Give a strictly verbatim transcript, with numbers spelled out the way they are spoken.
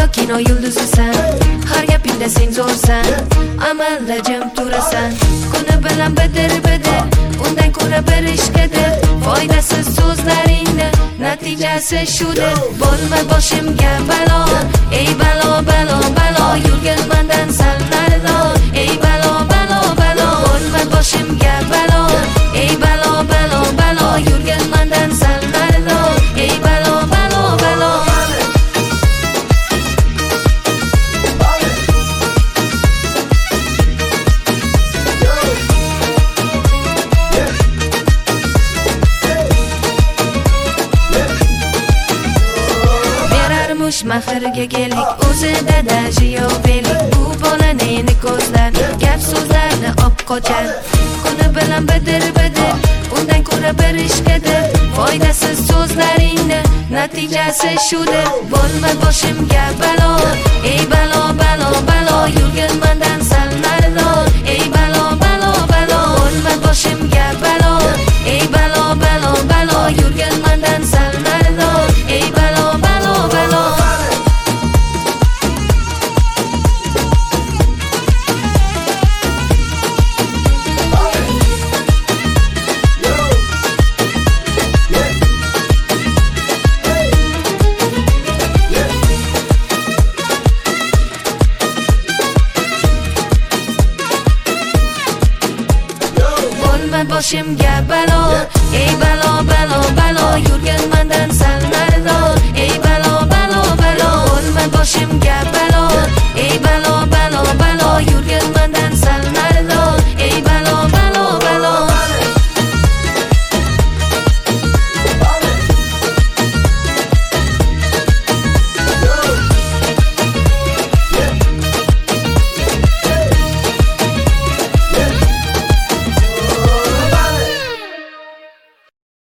kino yulduzisan, har gapingda sen zo'rsan, amalda jim turasan. Kuni bilan bidir bidir, undan ko'ra bir ishqidir. Foydasiz so'zlaringni natijasi shudir. Bo'lma boshimga balo, ey balo balo balo, yurgin mendan sal narida. Ey balo balo balo, bo'lma boshimga balo, ey balo balo balo, yurgin mendan sal narida. Ey balo balo balo. Mahirga kelik, o'zida dajiyobelik. Bu bola neni ko'zlar, gap so'zlarni op qochar. Kuni bilan bidir bidir, undan ko'ra bir ishqidir. Foydasiz so'zlaringni natijasi shudir. Bo'lma boshimga balo, ey balo balo balo, yurgin mendan sal narida. Ey balo balo balo, bo'lma boshimga balo, ey balo balo balo, yurgin mendan sal narida. Ey balo balo balo. Boshimga balo, ey balo balo balo, yurgin mendan sal narida.